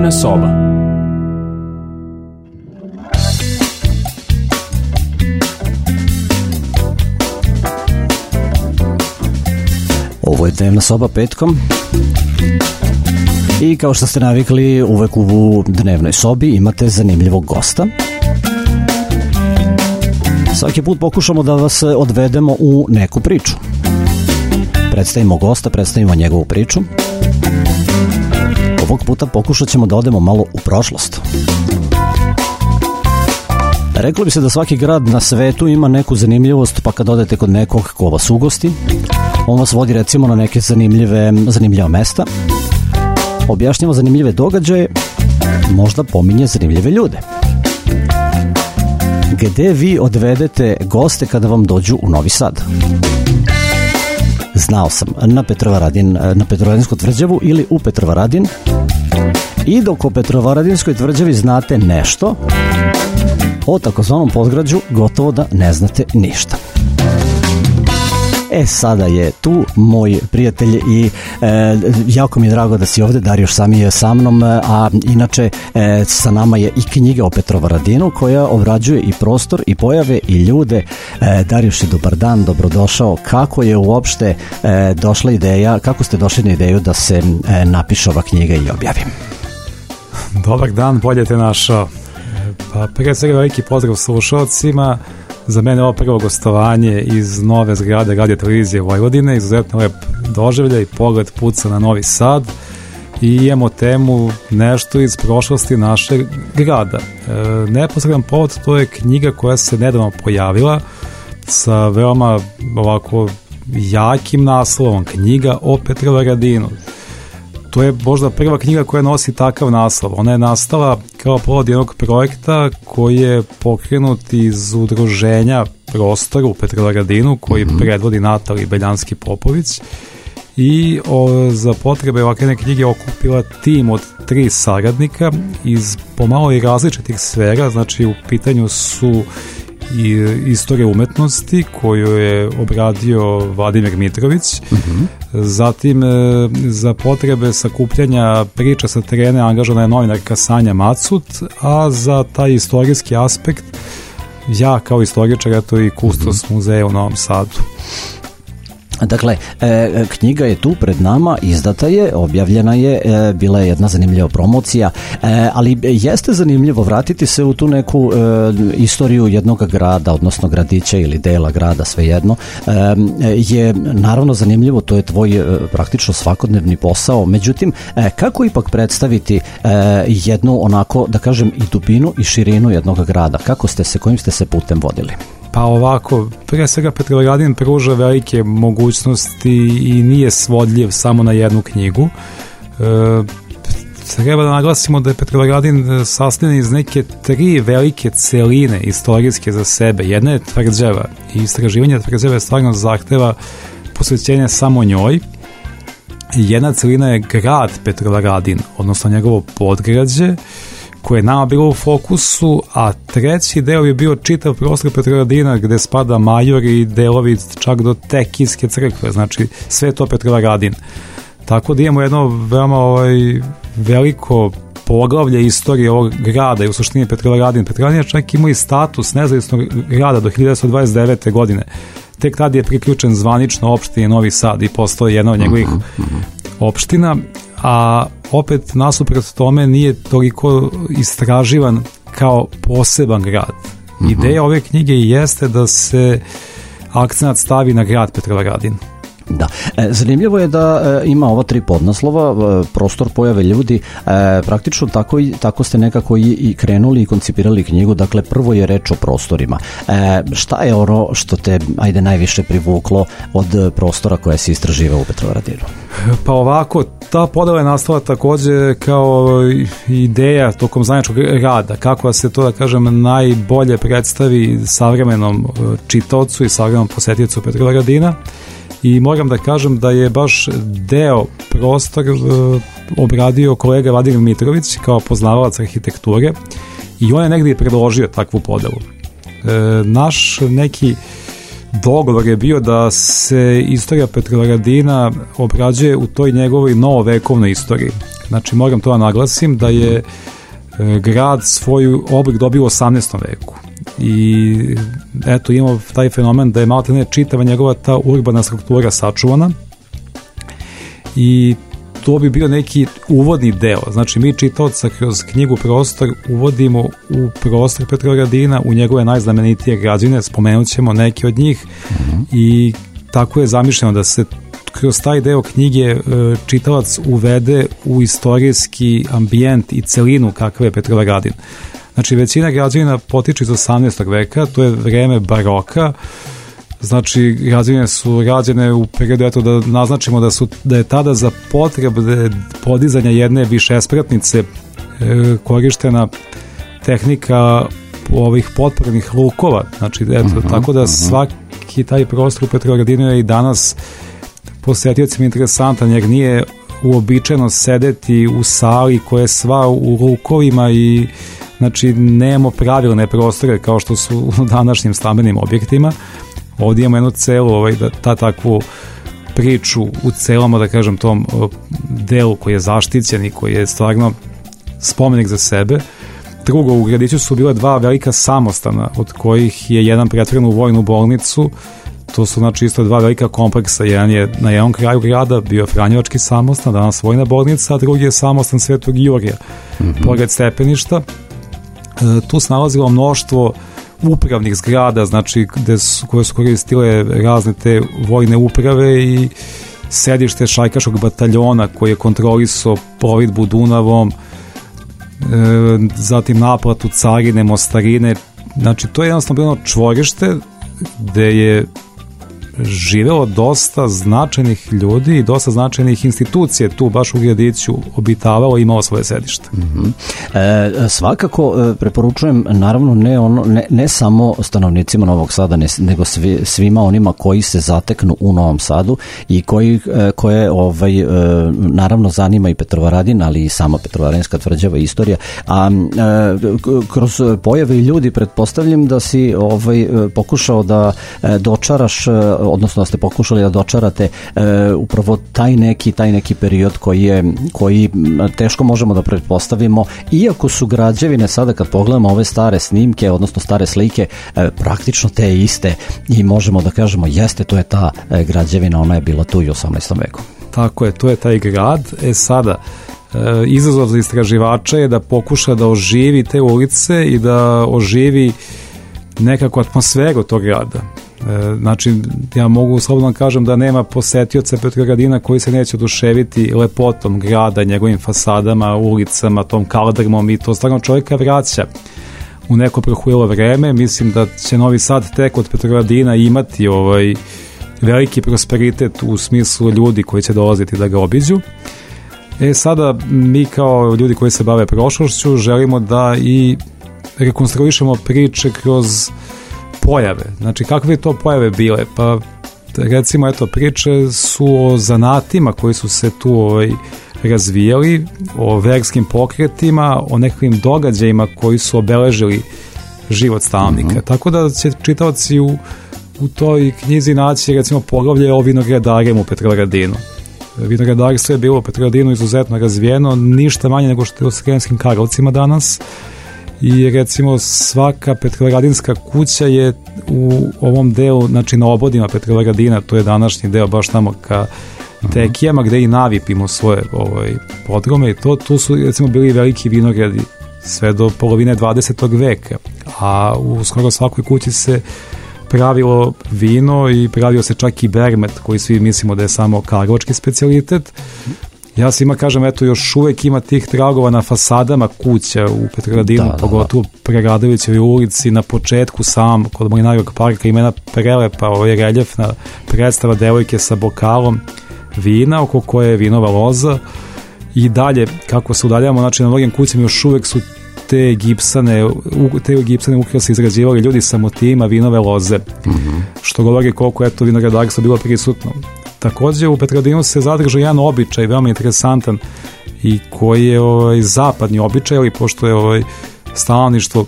Dnevna soba. Ovo je Dnevna soba petkom i kao što ste navikli, uvek u Dnevnoj sobi imate zanimljivog gosta. Svaki put pokušamo da vas odvedemo u neku priču. Predstavimo gosta, predstavimo njegovu priču. Ovog puta pokušat ćemo da odemo malo u prošlost. Reklo bi se da svaki grad na svetu ima neku zanimljivost, pa kad odete kod nekog ko vas ugosti, on vas vodi recimo na neke zanimljiva mesta, objašnjava zanimljive događaje, možda pominje zanimljive ljude. Gde vi odvedete goste kada vam dođu u Novi Sad? Znao sam, na Petrovaradinsku tvrđavu ili u Petrovaradin. I dok o Petrovaradinskoj tvrđavi znate nešto, o takozvanom podgrađu gotovo da ne znate ništa. Sada je tu moj prijatelj i jako mi je drago da si ovde. Darioš Sami je sa mnom, a inače sa nama je i knjiga o Petrovaradinu koja obrađuje i prostor i pojave i ljude. Darioš, dobar dan, dobrodošao. Kako je uopšte došla ideja, kako ste došli na ideju da se napiše ova knjiga i objavi? Dobar dan, bolje te našao. Pa prije svega veliki pozdrav slušalcima. Za mene ovo prvo gostovanje iz nove zgrade Radio Televizije Vojvodine, izuzetno lep doživljaj i pogled puca na Novi Sad i imamo temu nešto iz prošlosti našeg grada. Neposredan povod, to je knjiga koja se nedavno pojavila sa veoma ovako jakim naslovom, knjiga o Petrovaradinu. To je možda prva knjiga koja nosi takav naslov. Ona je nastala kao povod jednog projekta koji je pokrenut iz udruženja Prostor u Petrovaradinu koji predvodi Natalija Beljanski Popović i za potrebe ovakve knjige okupila tim od 3 saradnika iz pomalo i različitih sfera. Znači u pitanju su i istorije umetnosti koju je obradio Vladimir Mitrović, zatim za potrebe sakupljanja priča sa terena angažovana je novinarka Sanja Macut, a za taj istorijski aspekt ja kao istoričar, eto i kustos muzeja u Novom Sadu. Dakle, knjiga je tu pred nama, izdata je, objavljena je, bila je jedna zanimljiva promocija, ali jeste zanimljivo vratiti se u tu neku istoriju jednog grada, odnosno gradića ili dela grada, svejedno, je naravno zanimljivo, to je tvoj praktično svakodnevni posao, međutim, kako ipak predstaviti jednu onako, da kažem, i dubinu i širinu jednog grada? Kojim ste se putem vodili? Pa ovako, prije svega Petrovaradin pruža velike mogućnosti i nije svodljiv samo na jednu knjigu. Treba da naglasimo da je Petrovaradin sastavljen iz neke 3 velike celine istorijske za sebe. Jedna je tvrđava i istraživanje tvrđave stvarno zahteva posvećenje samo njoj. Jedna celina je grad Petrovaradin, odnosno njegovo podgrađe, koje je nama bilo u fokusu, a treći deo je bio čitav prostor Petrovaradina gde spada Major i delovi čak do Tekijske crkve, znači sve to Petrovaradin. Tako da imamo jedno veoma veliko poglavlje istorije ovog grada i u suštini Petrovaradin. Petrovaradin je čak imao i status nezavisnog grada do 1929. godine. Tek tada je priključen zvanično opštini Novi Sad i postoji jedna od njegovih opština, a opet nasuprot tome nije toliko istraživan kao poseban grad. Ideja ove knjige jeste da se akcenat stavi na grad Petrovaradin. Da. Zanimljivo je da ima ova 3 podnaslova, prostor, pojave, ljudi, praktično tako ste nekako i krenuli i koncipirali knjigu. Dakle, prvo je reč o prostorima. Šta je ono što te najviše privuklo od prostora koje si istraživao u Petrovaradinu? Pa ovako, ta podela je nastala takođe kao ideja tokom zajedničkog rada, kako se to, da kažem, najbolje predstavi savremenom čitaocu i savremenom posetiocu Petrovaradina. I moram da kažem da je baš deo prostor obradio kolega Vladimir Mitrović kao poznavalac arhitekture i on je negdje predložio takvu podelu. Naš neki dogovor je bio da se istorija Petrovaradina obrađuje u toj njegovoj novovekovnoj istoriji. Znači moram to da naglasim da je grad svoj oblik dobio u 18. veku i eto imamo taj fenomen da je malo ne čitava njegova ta urbana struktura sačuvana i to bi bio neki uvodni deo. Znači mi čitaoca kroz knjigu Prostor uvodimo u prostor Petrogradina, u njegove najznamenitije građevine, spomenut ćemo neke od njih i tako je zamišljeno da se kroz taj deo knjige čitalac uvede u istorijski ambijent i celinu kakav je Petrogradin. Znači većina građevina potiče iz 18. veka, to je vreme baroka. Znači građevine su rađene u periodu, eto da naznačimo da je tada za potrebe podizanja jedne višespratnice korištena tehnika ovih potpornih lukova. Znači eto, tako da svaki taj prostor u Petrogradinu je i danas posetiocima interesantan, jer nije uobičajeno sedeti u sali koja je sva u lukovima i znači nemamo pravilne prostore kao što su u današnjim stambenim objektima. Ovdje imamo jednu celu takvu priču u celom, da kažem, tom delu koji je zaštićen i koji je stvarno spomenik za sebe. Drugo, u gradiću su bila dva velika samostana, od kojih je jedan pretvoren u vojnu bolnicu. To su znači isto dva velika kompleksa. Jedan je na jednom kraju grada bio Franjevački samostan, danas vojna bolnica, a drugi je samostan Svetog Jurija, pored stepeništa. Tu se nalazilo mnoštvo upravnih zgrada, znači koje su koristile razne te vojne uprave i sedište šajkaškog bataljona koji je kontrolisao plovidbu Dunavom, zatim naplatu carine, mostarine. Znači to je jednostavno bilo čvorište gde je živelo dosta značajnih ljudi i dosta značajnih institucije tu baš u gradiću obitavalo i imalo svoje sedište. Svakako preporučujem, naravno ne samo stanovnicima Novog Sada, nego svima onima koji se zateknu u Novom Sadu i koje naravno zanima i Petrovaradin, ali i sama Petrovaradinska tvrđava istorija, a kroz pojave i ljudi pretpostavljam da si pokušao da dočaraš, odnosno da ste pokušali da dočarate upravo taj neki period koji teško možemo da pretpostavimo, iako su građevine sada kad pogledamo ove stare snimke, odnosno stare slike, praktično te iste i možemo da kažemo jeste, to je ta građevina, ona je bila tu i u 18. veku. Tako je, to je taj grad. Sada izazov za istraživača je da pokuša da oživi te ulice i da oživi nekakvu atmosferu tog grada. Znači, ja mogu slobodno kažem da nema posetioca Petrogradina koji se neće oduševiti lepotom grada, njegovim fasadama, ulicama, tom kaldrmom, i to stvarno čovjeka vraća u neko prohujelo vreme. Mislim da će Novi Sad tek od Petrogradina imati veliki prosperitet u smislu ljudi koji će dolaziti da ga obiđu. Sada mi kao ljudi koji se bave prošlošću želimo da i rekonstruišemo priče kroz pojave. Znači, kakve to pojave bile? Pa recimo, priče su o zanatima koji su se tu razvijali, o verskim pokretima, o nekakvim događajima koji su obeležili život stanovnika. Tako da će čitaoci u toj knjizi naći recimo poglavlje o vinogradarima u Petrogradinu. Vinogradarstvo je bilo u Petrogradinu izuzetno razvijeno, ništa manje nego što je u Sremskim Karlovcima danas, i recimo svaka petrogradinska kuća je u ovom delu, znači na obodima Petrogradina, to je današnji deo baš tamo ka Tekijama, gde i navipimo svoje podrome, i tu su recimo bili veliki vinogradi sve do polovine 20. veka, a u skoro svakoj kući se pravilo vino i pravio se čak i bermet, koji svi mislimo da je samo karlovački specijalitet. Ja svima kažem, još uvek ima tih tragova na fasadama kuća u Petrogradinu, pogotovo Preradovićevoj ulici, na početku kod Molinarskog parka ima jedna prelepa reljefna predstava devojke sa bokalom vina, oko koje je vinova loza, i dalje, kako se udaljavamo, znači na mnogim kućama još uvek su te gipsane ukrase izgrađivali ljudi sa motivima vinove loze, što govori koliko vinogradarstvo bilo prisutno. Također u Petrogradinu se zadržao jedan običaj veoma interesantan i koji je zapadni običaj, ali pošto je stanovništvo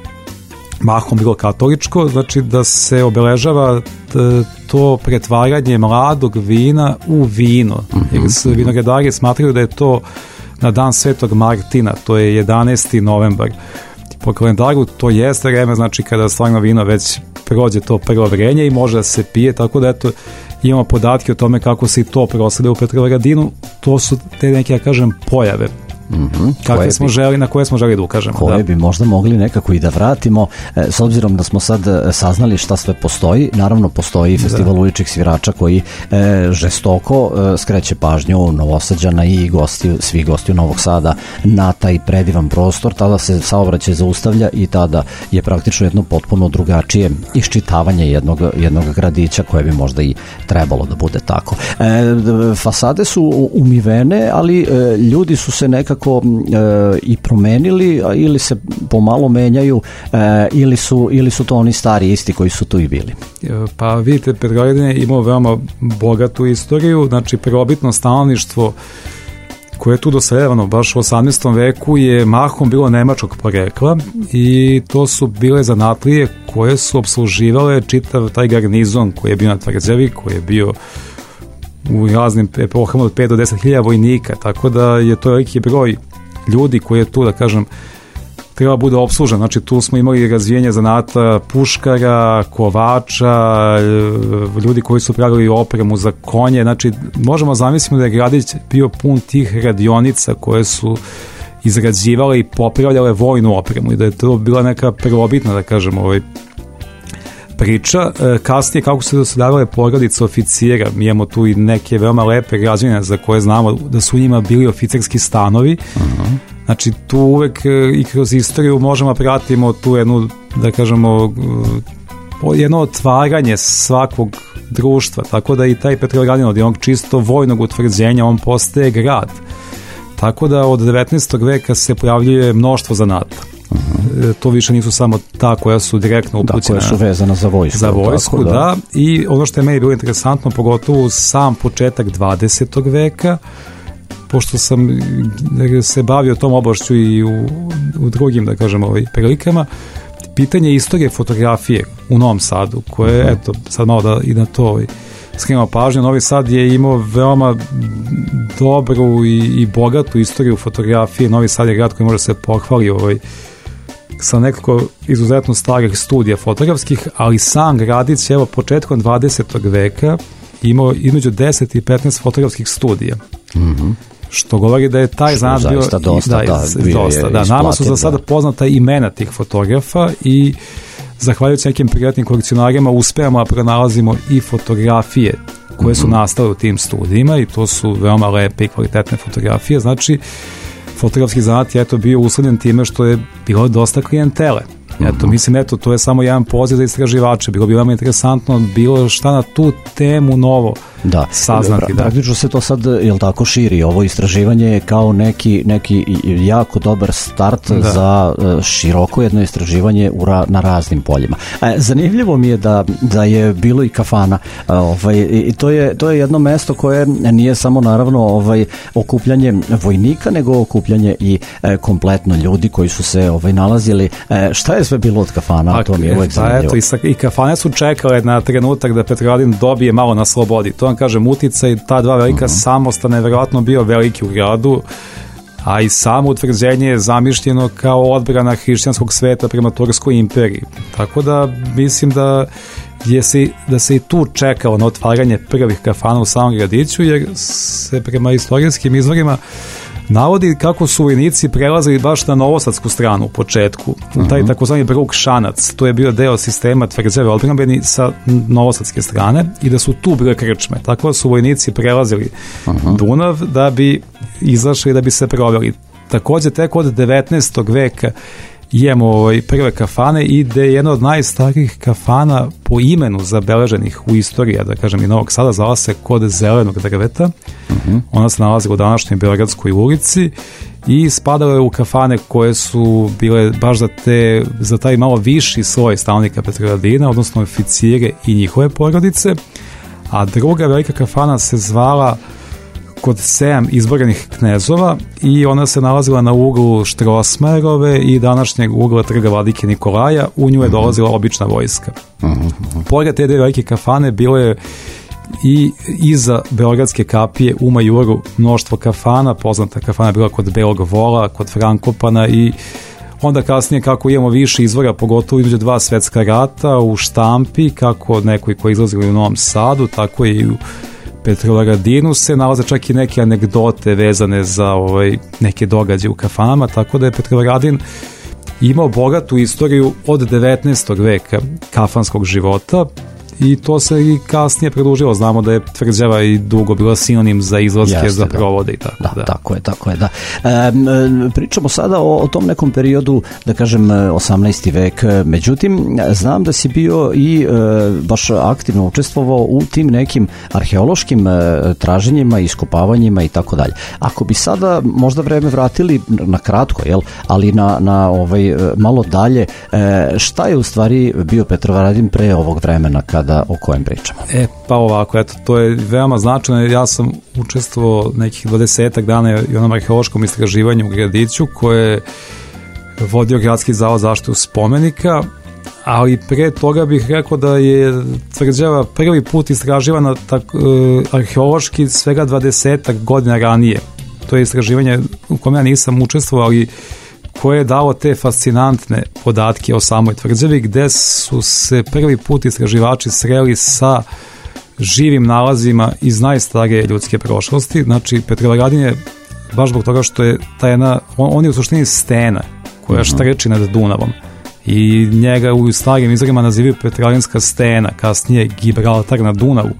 mahom bilo katoličko, znači da se obeležava to pretvaranje mladog vina u vino. Jer vinogradari smatraju da je to na dan Svetog Martina, to je 11. novembar. Po kalendaru to jeste vreme, znači kada stvarno vino već prođe to prvo vrenje i može da se pije, tako da eto, imamo podatke o tome kako se i to proslede u Petrovaradinu. To su te neke, ja kažem, pojave na koje smo želi da ukažemo. Koje bi možda mogli nekako i da vratimo, s obzirom da smo sad saznali šta sve postoji. Naravno postoji i festival uličnih svirača koji žestoko skreće pažnju Novosađana i svih gostiju Novog Sada na taj predivan prostor. Tada se saobraćaj zaustavlja i tada je praktično jedno potpuno drugačije iščitavanje jednog gradića koje bi možda i trebalo da bude tako. Fasade su umivene, ali ljudi su se nekako i promenili, ili se pomalo menjaju, ili su to oni stari isti koji su tu i bili. Pa vidite, Petrovaradin je imao veoma bogatu istoriju, znači prvobitno stanovništvo koje je tu doseljavano baš u 18. veku je mahom bilo nemačkog porekla i to su bile zanatlije koje su opsluživale čitav taj garnizon koji je bio na tvrđavi, koji je bio u raznim epohama od 5 do 10.000 vojnika, tako da je to veliki broj ljudi koji je tu, da kažem, treba bude opslužen. Znači tu smo imali razvijenje zanata puškara, kovača, ljudi koji su pravili opremu za konje. Znači možemo zamisliti da je gradić bio pun tih radionica koje su izrađivale i popravljale vojnu opremu i da je to bila neka prvobitna, da kažem, priča. Kasnije kako su doseljavale porodice oficira, mi imamo tu i neke veoma lepe građevine za koje znamo da su u njima bili oficirski stanovi. Znači tu uvek i kroz istoriju možemo pratimo tu jednu, da kažemo, jedno otvaranje svakog društva, tako da i taj Petrovaradin od jednog čisto vojnog utvrđenja on postaje grad. Tako da od 19. veka se pojavljuje mnoštvo zanata. To više nisu samo ta koja su direktno upućena. Da, koja su vezana za vojsku. Za vojsku, tako, da. I ono što je meni bilo interesantno, pogotovo sam početak 20. veka, pošto sam se bavio tom oblašću i u drugim, da kažem, prilikama, pitanje istorije fotografije u Novom Sadu, koje, eto, sad malo da i na to skrenemo pažnju. Novi Sad je imao veoma dobru i bogatu istoriju fotografije. Novi Sad je grad koji može se pohvali sa nekako izuzetno starih studija fotografskih, ali sam gradić, evo, početkom 20. veka imao između 10 i 15 fotografskih studija. Što govori da je taj zanat bio dosta. Nama su za sada poznata imena tih fotografa i zahvaljujući nekim privatnim kolekcionarima uspevamo da pronalazimo i fotografije koje su nastale u tim studijima i to su veoma lepe i kvalitetne fotografije. Znači, fotografski zanat je bio uslovljen time što je bilo dosta klijentele. Mislim, to je samo jedan poziv za istraživače. Bilo bi veoma interesantno bilo šta na tu temu novo saznati. Praktično se to sad, jel tako, širi. Ovo istraživanje je kao neki jako dobar start za široko jedno istraživanje na raznim poljima. Zanimljivo mi je da je bilo i kafana. I to je jedno mesto koje nije samo naravno okupljanje vojnika, nego okupljanje i kompletno ljudi koji su se nalazili. Šta je sve bilo od kafana? To mi je uvek zanimljivo. I kafane su čekale na trenutak da Petrovaradin dobije malo na slobodi. To vam kažem, uticaj ta dva velika samostana je verovatno bio veliki u gradu, a i samo utvrđenje je zamišljeno kao odbrana hrišćanskog sveta prema Turskoj imperiji. Tako da mislim da se i tu čekalo na otvaranje prvih kafana u samom gradiću, jer se prema istorijskim izvorima navodi kako su vojnici prelazili baš na novosadsku stranu u početku, taj takozvani Bruk Šanac, to je bio deo sistema tvrđave odbrambeni sa novosadske strane i da su tu bile krčme, tako da su vojnici prelazili Dunav da bi izašli, da bi se proveli. Također tek od 19. veka imamo prve kafane i da je jedna od najstarijih kafana po imenu zabeleženih u istoriji, da kažem i Novog Sada, zvala se Kod zelenog drveta. Ona se nalazila u današnjoj Beogradskoj ulici i spadala je u kafane koje su bile baš za taj malo viši sloj stanovnika Petrovaradina, odnosno oficire i njihove porodice, a druga velika kafana se zvala Kod 7 izborenih knezova i ona se nalazila na uglu Štrosmajerove i današnjeg ugla Trga Vladike Nikolaja. U nju je dolazila obična vojska. Pored te dve velike kafane bilo je i iza Beogradske kapije u Majoru mnoštvo kafana, poznata kafana je bila kod Belog Vola, kod Frankopana i onda kasnije kako imamo više izvora, pogotovo između 2 svetska rata u štampi, kako nekoj koji izlazili u Novom Sadu, tako i u Petrovaradinu se nalaze čak i neke anegdote vezane za neke događaje u kafanama, tako da je Petrovaradin imao bogatu istoriju od 19. veka kafanskog života i to se i kasnije produžilo. Znamo da je tvrđava i dugo bila sinonim za izlaske, za provode i tako. Da, tako je, da. Pričamo sada o tom nekom periodu, da kažem 18. vek, međutim, znam da si bio i baš aktivno učestvovao u tim nekim arheološkim traženjima, iskopavanjima i tako dalje. Ako bi sada možda vreme vratili na kratko, ali na malo dalje, šta je u stvari bio Petrovaradin pre ovog vremena o kojem pričamo? Pa ovako, eto, to je veoma značajno. Ja sam učestvovao nekih 20 dana i onom arheološkom istraživanju u Gradiću koje je vodio Gradski zavod za zaštitu spomenika, ali pre toga bih rekao da je tvrđava prvi put istraživana arheološki svega 20 godina ranije. To je istraživanje u kome ja nisam učestvovao, ali koje je dalo te fascinantne podatke o samoj tvrđavi, gde su se prvi put istraživači sreli sa živim nalazima iz najstarije ljudske prošlosti. Znači, Petrovaradin je, baš zbog toga što je ta jedna, on je u suštini stena koja štreči nad Dunavom i njega u starim izvorima nazivaju Petrovaradinska stena, kasnije Gibraltar na Dunavu.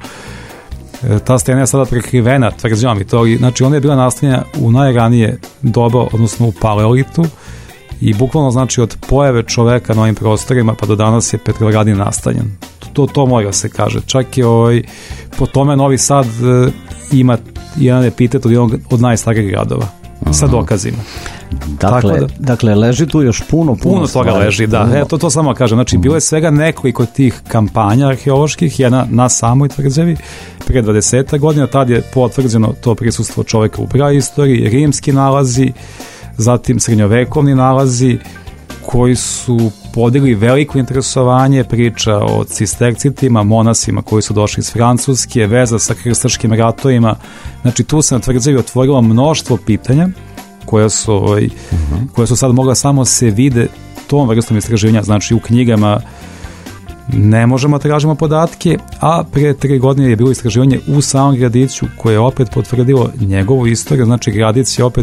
Ta stena je sada prekrivena tvrđavom i to, znači ona je bila nastavljena u najranije doba, odnosno u paleolitu i bukvalno znači od pojave čoveka na ovim prostorima pa do danas je Petrovaradin nastavljen. To mora se kaže. Čak je po tome Novi Sad ima jedan epitet od najstarijih gradova sa dokazima. Dakle, leži tu još puno toga leži, da. To samo kažem. Znači, bilo je svega nekoliko tih kampanja arheoloških, jedna na samoj tvrđavi, pre 20 godina, tad je potvrđeno to prisustvo čoveka u praistoriji, rimski nalazi, zatim srednjovekovni nalazi, koji su podigli veliko interesovanje, priča o cistercitima, monasima koji su došli iz Francuske, veza sa krstaškim ratovima. Znači, tu se na tvrđavi otvorilo mnoštvo pitanja koja su sad mogla samo se vide tom vrstom istraživanja. Znači, u knjigama ne možemo tražimo podatke, a pre 3 godine je bilo istraživanje u samom Gradiću koje je opet potvrdilo njegovu istoriju. Znači, Gradić je opet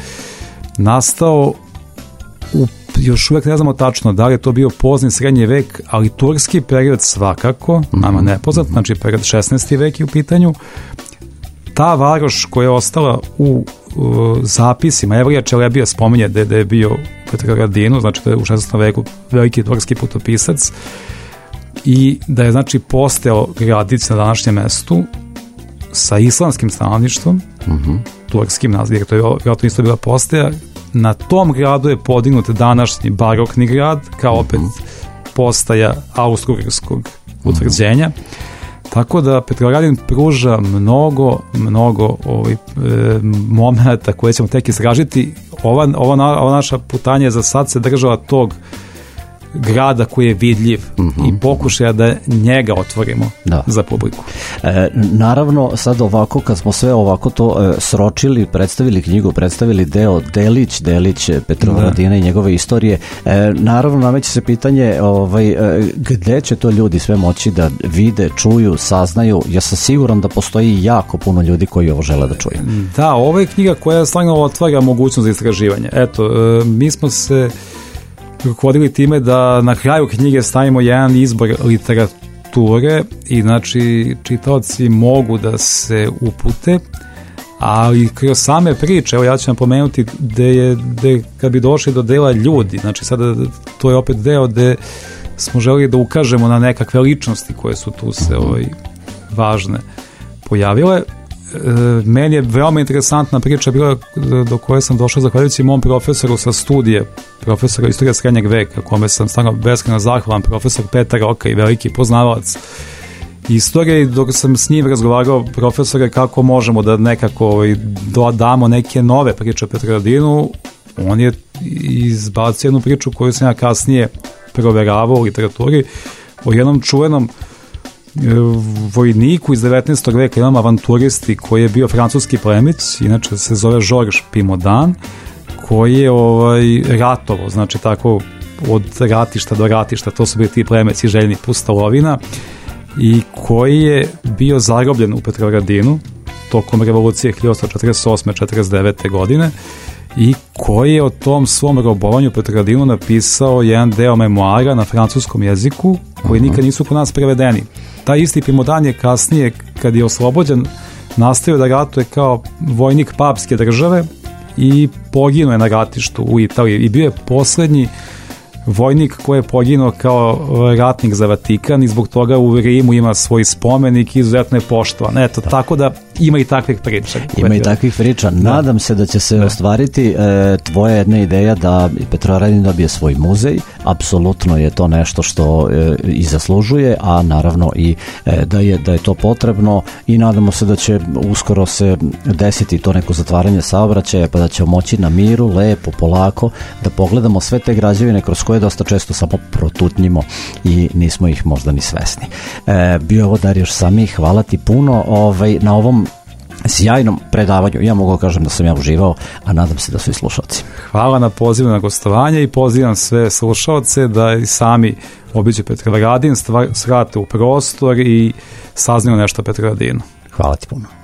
nastao još uvek ne znamo tačno da li je to bio pozni srednji vek, ali turski period svakako, nama nepoznat, znači period 16. vek je u pitanju. Ta varoš koja je ostala u zapisima, Evrija Čelebija spominje da je bio u Petrovaradinu, znači da je u 16. veku veliki turski putopisac i da je znači postao Gradić na današnjem mestu sa islamskim stanovništvom, turskim nazivom, jer to je vjerojatno isto bila postaja. Na tom gradu je podignut današnji barokni grad, kao opet postaja austro-ugarskog utvrđenja. Tako da Petrovaradin pruža mnogo momenta koje ćemo tek istražiti. Ova naša putanja za sad se država tog grada koji je vidljiv i pokušaja da njega otvorimo za publiku. Naravno, sad ovako, kad smo sve ovako to sročili, predstavili knjigu, predstavili deo Delić Petrovaradina i njegove istorije, naravno nameće se pitanje gde će to ljudi sve moći da vide, čuju, saznaju. Ja sam siguran da postoji jako puno ljudi koji ovo žele da čuju. Da, ovo je knjiga koja stvarno otvara mogućnost za istraživanje. Eto, mi smo se rukovodili time da na kraju knjige stavimo jedan izbor literature i znači čitaoci mogu da se upute, ali kroz same priče, evo ja ću napomenuti gde kad bi došli do dela ljudi, znači sada to je opet deo gde smo želeli da ukažemo na nekakve ličnosti koje su tu se važne pojavile. Meni je veoma interesantna priča bila do koje sam došao zahvaljujući mom profesoru sa studije, profesora istorije srednjeg veka, kome sam stvarno beskrajno zahvalan, profesor Petar Roka i veliki poznavalac istorije. Dok sam s njim razgovarao, profesore, kako možemo da nekako dodamo neke nove priče o Petrovaradinu, on je izbacio jednu priču koju sam ja kasnije proveravao u literaturi o jednom čuvenom vojniku iz 19. veka, imamo avanturisti koji je bio francuski plemić, inače se zove Georges Pimodan, koji je ratovo, znači tako od ratišta do ratišta, to su bili ti plemeci željni pustolovina, i koji je bio zarobljen u Petrovaradinu tokom revolucije 1848-49. godine i koji je o tom svom robovanju u Petrovaradinu napisao jedan deo memoara na francuskom jeziku koji nikad nisu kod nas prevedeni. Taj isti Pimodan je kasnije, kad je oslobođen, nastavio da ratuje kao vojnik papske države i poginuo je na ratištu u Italiji i bio je poslednji vojnik koji je poginuo kao ratnik za Vatikan i zbog toga u Rimu ima svoj spomenik i izuzetno je poštovan. Eto, tako da ima i takvih priča. Ima i takvih priča. Nadam se da će se ostvariti tvoja jedna ideja da Petrovaradin dobije svoj muzej. Apsolutno je to nešto što i zaslužuje, a naravno i da je to potrebno i nadamo se da će uskoro se desiti to neko zatvaranje saobraćaja, pa da ćemo moći na miru, lepo, polako da pogledamo sve te građevine kroz koje dosta često samo protutnjimo i nismo ih možda ni svesni. Bio ovo Darijuš Sami, hvala ti puno na ovom sjajnom predavanju. Ja mogu kažem da sam ja uživao, a nadam se da su i slušalci. Hvala na pozivu na gostovanje i pozivam sve slušalce da i sami obiđu Petrovaradin, svrate u prostor i saznaju nešto o Petrovaradinu. Hvala ti puno.